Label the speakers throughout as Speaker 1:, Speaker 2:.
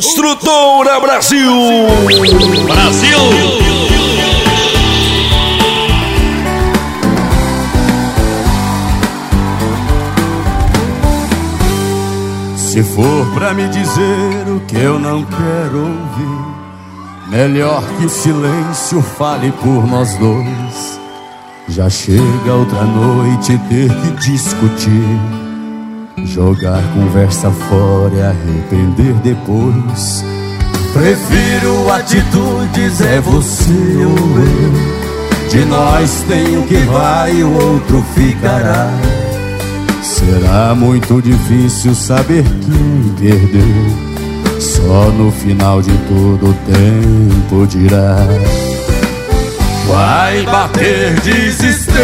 Speaker 1: Construtora Brasil. Brasil.
Speaker 2: Se for pra me dizer o que eu não quero ouvir, melhor que o silêncio fale por nós dois. Já chega outra noite ter que discutir, jogar conversa fora e arrepender depois. Prefiro atitudes, é você ou eu. De nós tem um que vai e o outro ficará. Será muito difícil saber quem perdeu. Só no final de tudo o tempo dirá. Vai bater desespero,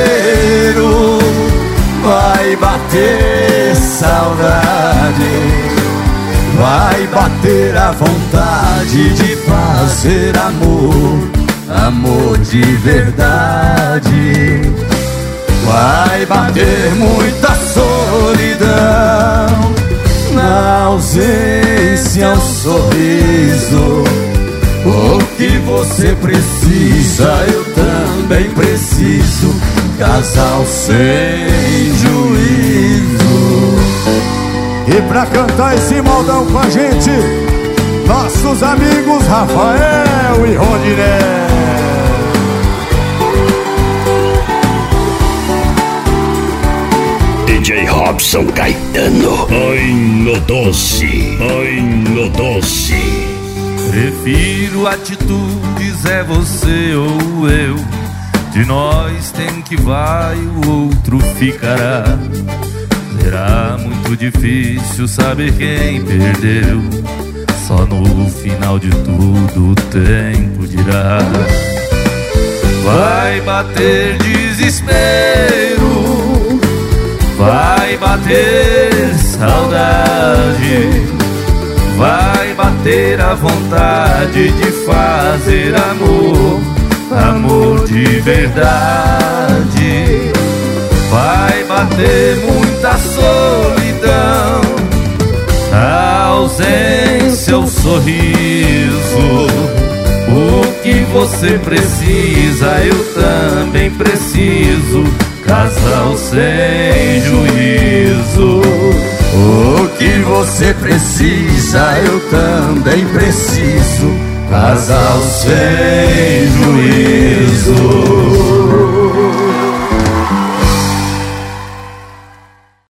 Speaker 2: vai bater saudade, vai bater a vontade de fazer amor, amor de verdade. Vai bater muita solidão, na ausência um sorriso. O que você precisa, eu também preciso. Casal sem juízo. E pra cantar esse moldão com a gente, nossos amigos Rafael e Rodiné.
Speaker 1: DJ Robson Caetano. Ai no doce, ai no doce.
Speaker 3: Prefiro atitudes, é você ou eu. De nós tem que vai, o outro ficará. Será muito difícil saber quem perdeu. Só no final de tudo o tempo dirá. Vai bater desespero, vai bater saudade, vai bater a vontade de fazer amor, amor de verdade. Vai bater muita solidão, a ausência, o sorriso. O que você precisa, eu também preciso. Casal sem juízo.
Speaker 2: O que você precisa, eu também preciso. Casal sem juízo.